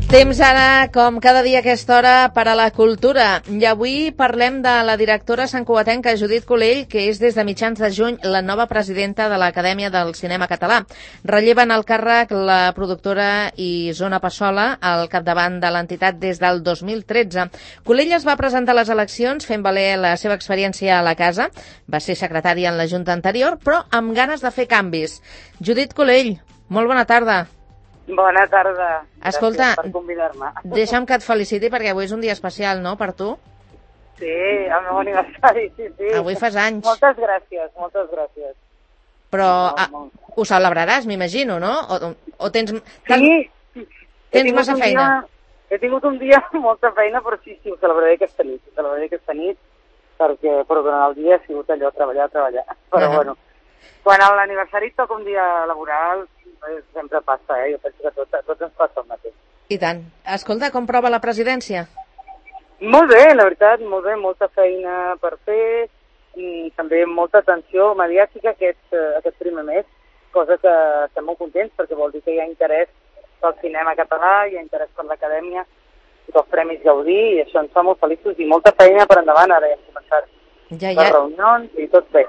Temps ara, com cada dia a aquesta hora, per a la cultura. I avui parlem de la directora santcugatenca Judit Culell, que és des de mitjans de juny la nova presidenta de l'Acadèmia del Cinema Català. Relleva en el càrrec la productora Isona Passola al capdavant de l'entitat des del 2013. Culell es va presentar a les eleccions fent valer la seva experiència a la casa. Va ser secretària en la Junta anterior, però amb ganes de fer canvis. Judit Culell, molt bona tarda. Bona tarda. Escolta, gràcies per convidar-me. Deixa'm que et feliciti perquè avui és un dia especial, no?, per tu? Sí, el meu aniversari, sí. Avui fas anys. Moltes gràcies. Però ho celebraràs, m'imagino, no? O tens... Sí. Tens massa feina? He tingut un dia molta feina, però sí, ho celebraré aquesta nit. Perquè durant el dia ha sigut allò, treballar. Però bueno, quan a l'aniversari toca un dia laboral, sempre passa, jo penso que tots ens passa el mateix. I tant. Escolta, com prova la presidència? Molt bé, la veritat, molt bé, molta feina per fer i també molta atenció mediàtica aquest primer mes, cosa que estem molt contents perquè vol dir que hi ha interès pel cinema català, hi ha interès per l'Acadèmia i pels Premis Gaudí, i això ens fa molt feliços i molta feina per endavant, ara ja hem començat les reunions i tot bé.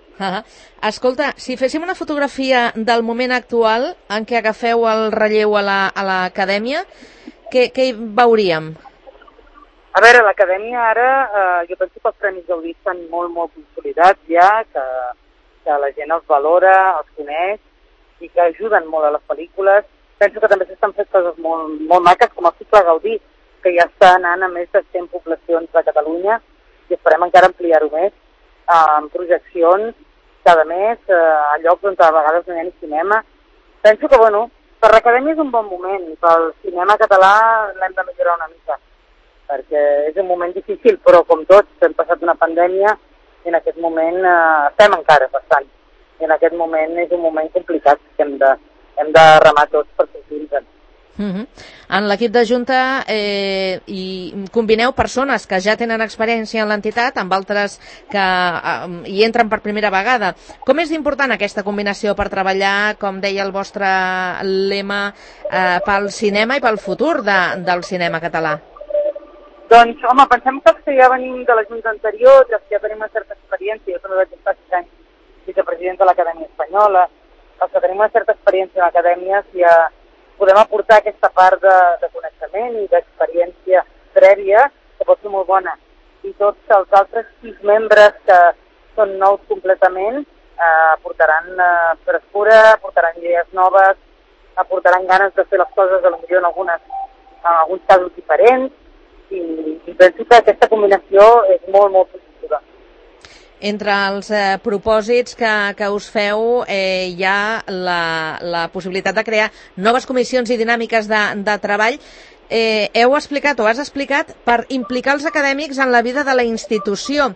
Escolta, si féssim una fotografia del moment actual en què agafeu el relleu a l'Acadèmia, què hi veuríem? A veure, l'Acadèmia ara, jo penso que els Premis Gaudí estan molt consolidats ja, que la gent els valora, els coneix i que ajuden molt a les pel·lícules. Penso que també s'estan fent coses molt maques, com el cicle Gaudí, que ja està anant a més de 100 poblacions de Catalunya i esperem encara ampliar-ho més, amb projeccions cada mes, a llocs on a vegades no hi ha ni cinema. Penso que, per l'Acadèmia és un bon moment, pel cinema català l'hem de millorar una mica, perquè és un moment difícil, però com tots hem passat una pandèmia i en aquest moment estem encara passant. I en aquest moment és un moment complicat que hem de remar tots per sortir-nos. En l'equip de Junta hi combineu persones que ja tenen experiència en l'entitat amb altres que hi entren per primera vegada. Com és important aquesta combinació per treballar, com deia el vostre lema, pel cinema i pel futur del cinema català? Doncs, home, pensem que els que ja venim de la Junta anterior, els que ja tenim una certa experiència, jo també vaig estar 6 anys vicepresident de l'Acadèmia Espanyola, els que tenim una certa experiència en l'Acadèmia, si podem aportar aquesta part de coneixement i d'experiència prèvia, que pot ser molt bona. I tots els altres 6 membres que són nous completament aportaran frescura, aportaran idees noves, aportaran ganes de fer les coses potser en alguns casos diferents, i penso que aquesta combinació és molt positiva. Entre els propòsits que us feu hi ha la possibilitat de crear noves comissions i dinàmiques de treball. Heu explicat o has explicat per implicar els acadèmics en la vida de la institució.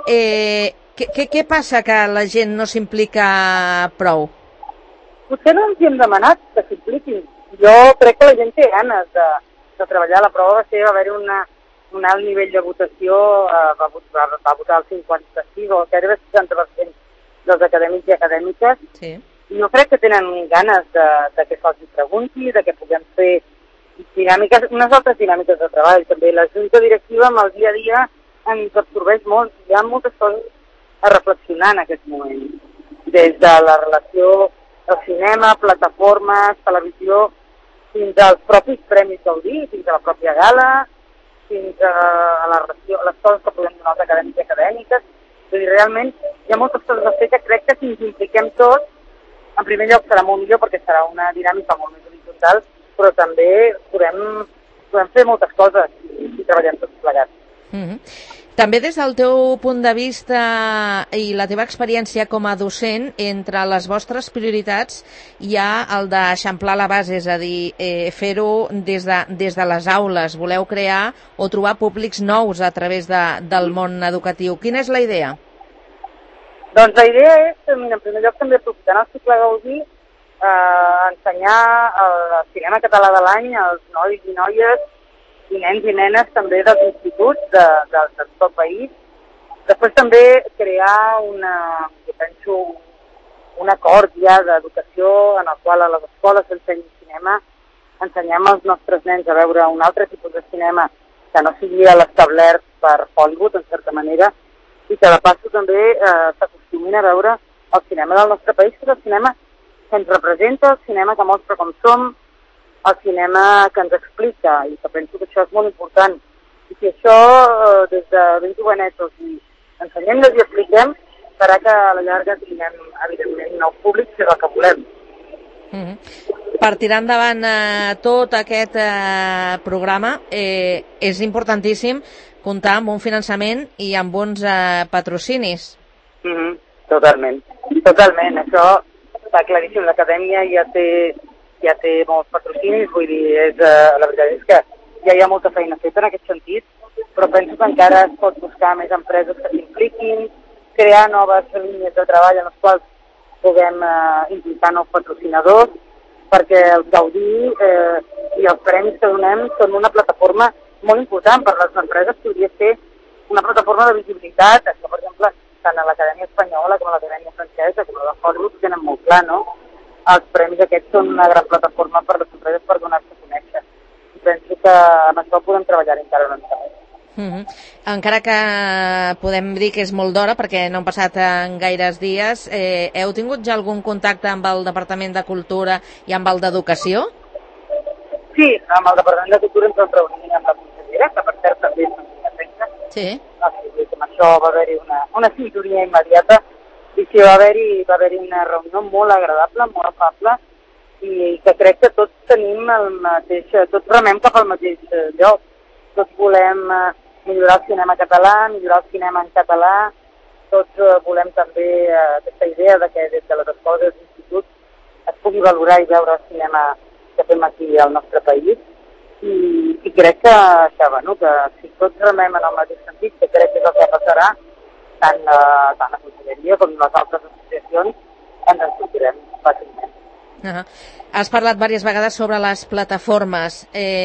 Què passa que la gent no s'implica prou? Potser no ens hi hem demanat que s'impliquin. Jo crec que la gent té ganes de treballar. La prova va haver-hi un alt nivell de votació, va votar el 56 o gairebé el 60% dels acadèmics i acadèmiques. Sí. I jo crec que tenen ganes de que se'ls pregunti, de que puguem fer dinàmiques, unes altres dinàmiques de treball. També la junta directiva amb el dia a dia ens absorbeix molt. Hi ha moltes coses a reflexionar en aquest moment. Des de la relació al cinema, plataformes, televisió, fins als propis Premis Gaudí, fins a la pròpia gala, fins a les coses que podem donar als acadèmics i acadèmiques. Vull dir, realment hi ha moltes coses a fer que crec que si ens impliquem tots, en primer lloc serà molt millor perquè serà una dinàmica molt més horitzontal, però també podem fer moltes coses i treballem tots plegats. També des del teu punt de vista i la teva experiència com a docent, entre les vostres prioritats hi ha el d'eixamplar la base, és a dir, fer-ho des de les aules. Voleu crear o trobar públics nous a través del món educatiu. Quina és la idea? Doncs la idea és, en primer lloc, també aprofitant el cicle Gaudí, ensenyar el cinema català de l'any als nois i noies i nens i nenes també dels instituts de tot el país. Després també crear jo penso, un acord ja d'educació en el qual a les escoles s'ensenyi cinema ensenyem als nostres nens a veure un altre tipus de cinema que no sigui l'establert per Hollywood, en certa manera, i que de passo també s'acostumin a veure el cinema del nostre país, que és el cinema que ens representa, el cinema que mostra com som, el cinema que ens explica, i que penso que això és molt important. I si això, des de ben jovenets, els ensenyem i expliquem, farà que a la llarga tinguem, evidentment, nou públic, que és el que volem. Per tirar endavant tot aquest programa, és importantíssim comptar amb un finançament i amb uns patrocinis. Totalment. Això està claríssim. L'acadèmia ja té molts patrocinis, vull dir, la veritat és que ja hi ha molta feina feta en aquest sentit, però penso que encara es pot buscar més empreses que s'impliquin, crear noves línies de treball en les quals puguem implicar nous patrocinadors, perquè el Gaudí i els premis que donem són una plataforma molt important per les empreses. Podria ser una plataforma de visibilitat. Això, per exemple, tant a l'Acadèmia Espanyola com a l'Acadèmia Francesa com a la Hollywood tenen molt clar, no? Els premis aquests són una gran plataforma per les empreses per donar-se a conèixer. I penso que amb això podem treballar encara una mica més. Encara que podem dir que és molt d'hora perquè no han passat en gaires dies, heu tingut ja algun contacte amb el Departament de Cultura i amb el d'Educació? Sí, amb el Departament de Cultura ens vam reunir amb la consellera, que per cert també és una feina. Sí. Amb això va haver-hi una sintonia immediata i sí, va haver-hi una reunió molt agradable, molt afable, i que crec que tots tenim el mateix, tots remem cap al mateix lloc. Tots volem millorar el cinema català, millorar el cinema en català, tots volem també aquesta idea de que des de les escoles i els instituts es pugui valorar i veure el cinema que fem aquí al nostre país, i crec que si tots remem en el mateix sentit, que crec que és el que passarà, tant la Conselleria com les altres associacions, ens en sortirem fàcilment. Has parlat diverses vegades sobre les plataformes.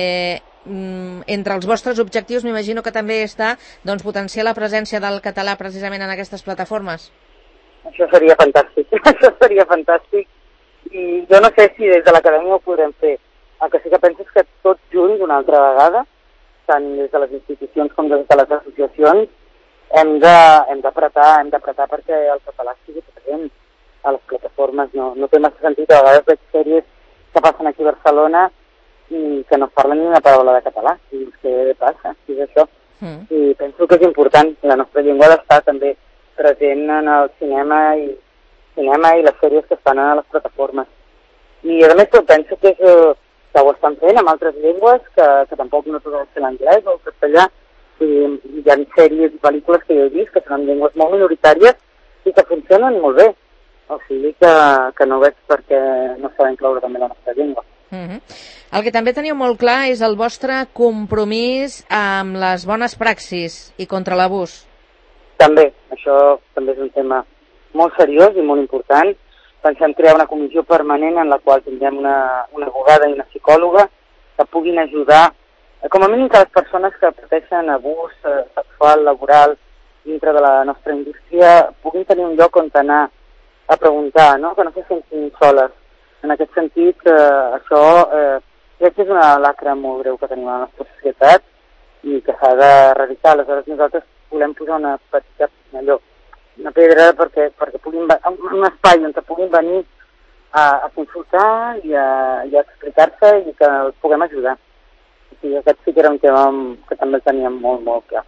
Entre els vostres objectius m'imagino que també està potenciar la presència del català precisament en aquestes plataformes. Això seria fantàstic, i jo no sé si des de l'acadèmia ho podrem fer. El que sí que penso és que tots junts una altra vegada, tant des de les institucions com des de les associacions, hem d'apretar perquè el català sigui present a les plataformes. No té massa sentit, a vegades veig sèries que passen aquí a Barcelona i que no parlen ni una paraula de català. I què passa? Si és això. I penso que és important. La nostra llengua ha d'estar també present en el cinema i les sèries que es fan a les plataformes. I a més penso que ho estan fent amb altres llengües, que tampoc no tothom sé l'anglès o el castellà. Hi ha sèries i pel·lícules que jo he vist que són llengües molt minoritàries i que funcionen molt bé. O sigui que no veig per què no s'ha d'incloure també la nostra llengua. El que també teniu molt clar és el vostre compromís amb les bones praxis i contra l'abús. També, això també és un tema molt seriós i molt important. Pensem crear una comissió permanent en la qual tindrem una abogada i una psicòloga que puguin ajudar, com a mínim que les persones que pateixen abús sexual, laboral, dintre de la nostra indústria, puguin tenir un lloc on anar a preguntar, no? Que no se sentin soles. En aquest sentit, això crec que és una lacra molt greu que tenim a la nostra societat i que s'ha d'erradicar. Aleshores nosaltres volem posar una petita una pedra perquè puguin un espai on puguin venir a consultar i a explicar-se i que els puguem ajudar. O sigui, aquest sí que era un tema que també el teníem molt, molt clar.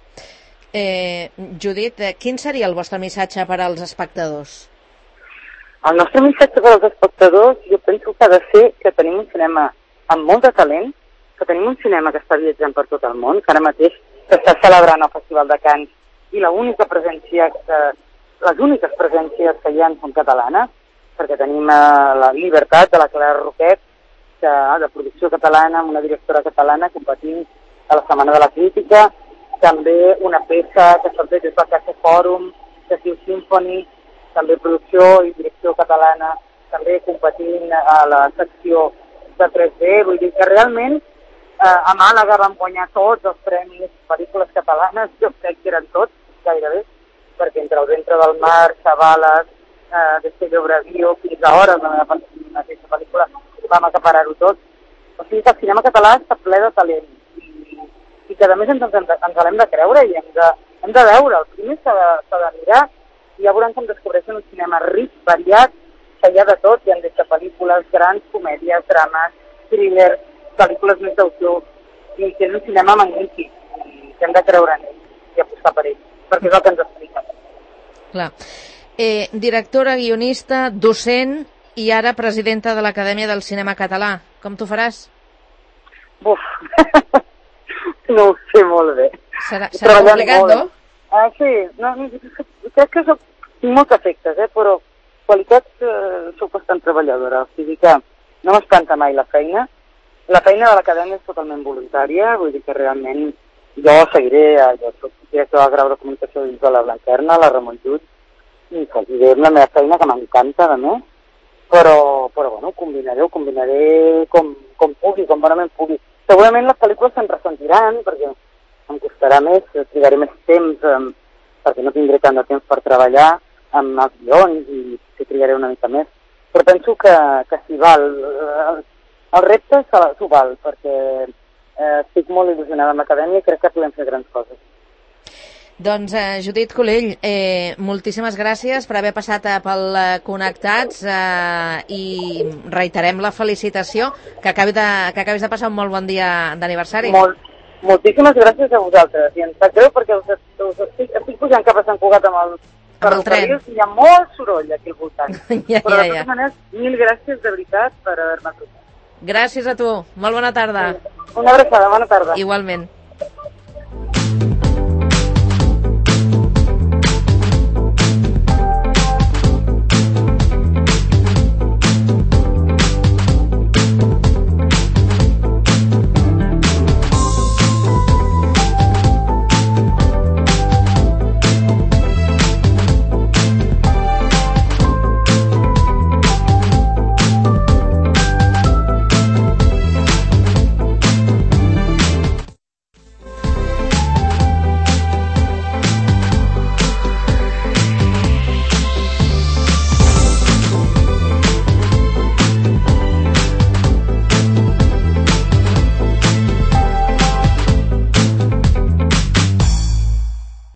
Judit, quin seria el vostre missatge per als espectadors? El nostre missatge per als espectadors jo penso que ha de ser que tenim un cinema amb molt de talent, que tenim un cinema que està viatjant per tot el món, que ara mateix s'està celebrant el Festival de Cannes i les úniques presències que hi ha són catalanes, perquè tenim la Llibertat de la Clara Roquet, de producció catalana, amb una directora catalana competint a la Setmana de la Crítica, també una peça que s'ha fet des del Caixa Fòrum, que es diu Symphony, també producció i direcció catalana, també competint a la secció de 3D. Vull dir que realment a Màlaga vam guanyar tots els premis pel·lícules catalanes, jo crec que eren tots, gairebé, perquè entre el ventre del mar, Xavales, Destello Bravío, fins a hores de la mateixa pel·lícula, vam acaparar-ho tot. O sigui que el cinema català està ple de talent i que a més ens l'hem de creure i hem de veure. El primer s'ha de mirar i ja veurem com descobreixen un cinema ric, variat, que hi ha de tot, hi ha des de pel·lícules grans, comèdies, drames, thrillers, pel·lícules més d'autor, i que és un cinema magnífic i que hem de creure en ell i apostar per ell, perquè és el que ens explica. Clar. Directora, guionista, docent i ara presidenta de l'Acadèmia del Cinema Català. Com t'ho faràs? Buf, no ho sé molt bé. Serà complicat, no? Sí, crec que tinc molts efectes, però qualitats soc bastant treballadora, o sigui que no m'espanta mai la feina. La feina de l'Acadèmia és totalment voluntària, vull dir que realment jo seguiré, jo soc director del grau de comunicació dins de la Blanquerna, la Ramon Llull, i seguiré amb la meva feina, que m'encanta, a més, però bueno, ho combinaré com pugui, com bonament pugui. Segurament les pel·lícules se'n ressentiran, perquè em costarà més, trigaré més temps, perquè no tindré tant de temps per treballar amb els guions i que trigaré una mica més. Però penso que s'hi val. El repte s'ho val, perquè estic molt il·lusionada amb l'Acadèmia i crec que podem fer grans coses. Doncs, Judit Colell, moltíssimes gràcies per haver passat pel Connectats i reiterem la felicitació, que acabis de passar un molt bon dia d'aniversari. Moltíssimes gràcies a vosaltres, i em sap greu perquè estic pujant cap a Sant Cugat amb el ferrocarril i hi ha molt soroll aquí al voltant. Però de totes maneres, mil gràcies de veritat per haver-me trucat. Gràcies a tu, molt bona tarda. Una abraçada, bona tarda. Igualment.